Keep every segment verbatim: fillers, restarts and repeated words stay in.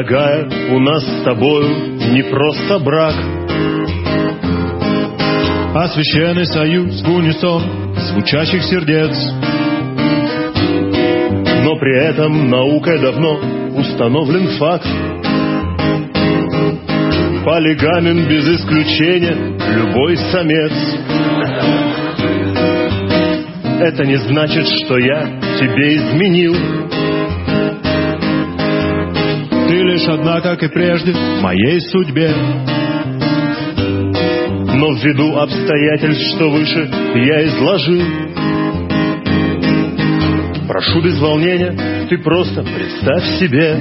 дорогая, у нас с тобою не просто брак, а священный союз в унисон звучащих сердец. Но при этом наукой давно установлен факт: полигамен без исключения любой самец. Это не значит, что я тебе изменил. Ты лишь одна, как и прежде, в моей судьбе. Но ввиду обстоятельств, что выше я изложил, прошу без волнения, ты просто представь себе,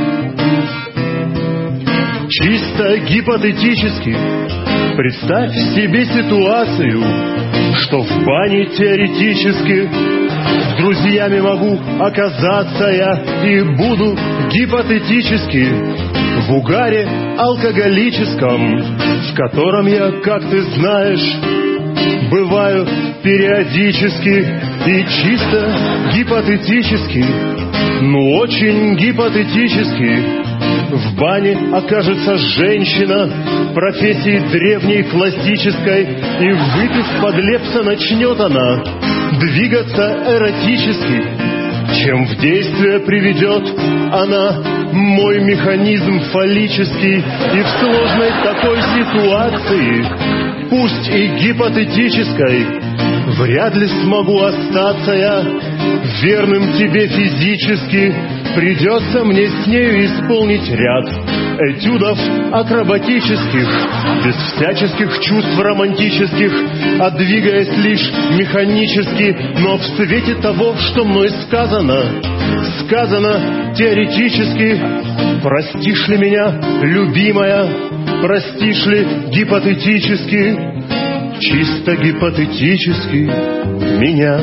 чисто гипотетически представь себе ситуацию, что в бане теоретически с друзьями могу оказаться я и буду гипотетически в угаре алкоголическом, в котором я, как ты знаешь, бываю периодически. И чисто гипотетически, ну очень гипотетически, в бане окажется женщина профессии древней классической, и выпив под Лепса начнет она двигаться эротически. Чем в действие приведет она мой механизм фаллический, и в сложной такой ситуации, пусть и гипотетической, вряд ли смогу остаться я верным тебе физически. Придется мне с нею исполнить ряд этюдов акробатических, без всяческих чувств романтических, а двигаясь лишь механически. Но в свете того, что мной сказано, сказано теоретически, простишь ли меня, любимая, простишь ли гипотетически, чисто гипотетически меня,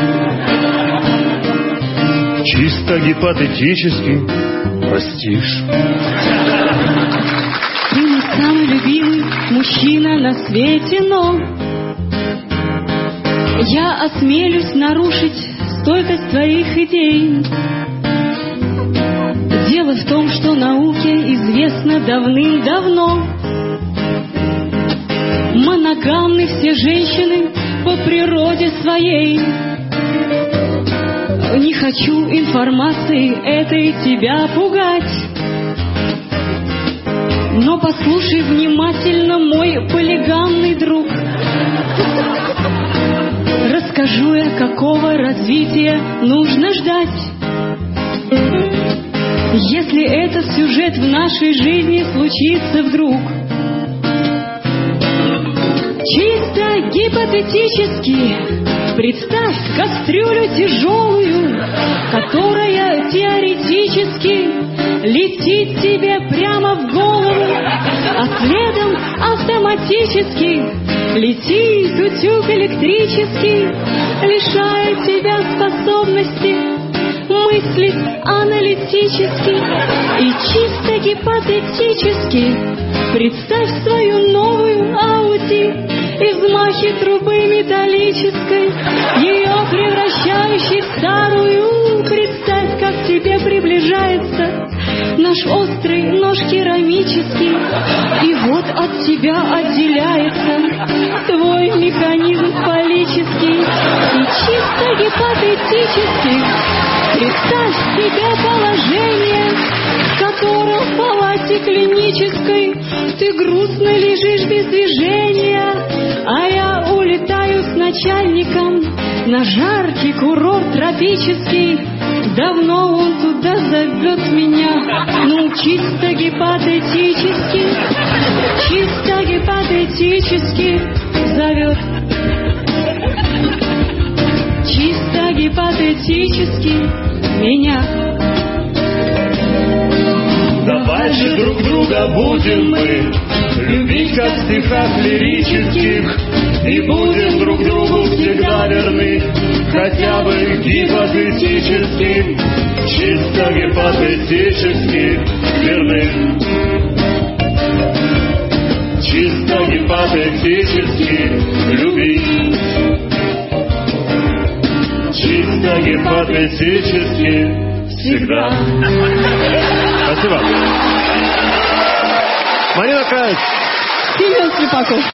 чисто гипотетически простишь. Ты мой самый любимый мужчина на свете, но я осмелюсь нарушить стойкость твоих идей. Дело в том, что науке известно давным-давно: моногамны все женщины по природе своей. Не хочу информации этой тебя пугать, но послушай внимательно, мой полигамный друг. Расскажу я, какого развития нужно ждать, если этот сюжет в нашей жизни случится вдруг. Чисто гипотетически представь кастрюлю тяжелую, которая теоретически летит тебе прямо в голову, а следом автоматически летит утюг электрический, лишая тебя способности мыслить аналитически. И чисто гипотетически представь свою новую Ауди и взмахи трубы металлической, ее превращающей в старую. Представь, как к тебе приближается наш острый нож керамический, и вот от тебя отделяется твой механизм фаллический. И чисто гипотетически представь себе положение, в котором в палате клинической ты грустно лежишь без движения, а я улетаю с начальником на жаркий курорт тропический. Давно он туда зовет меня, ну чисто гипотетически, чисто гипотетически зовет, чисто гипотетически меня. Давай же друг друга будем мы любить, как в стихах лирических, и будем друг другу всегда верны, хотя бы гипотетически, чисто гипотетически верны, чисто гипотетически любить, чисто гипотетически всегда. Спасибо. Марина Кравец. Семен Слепаков.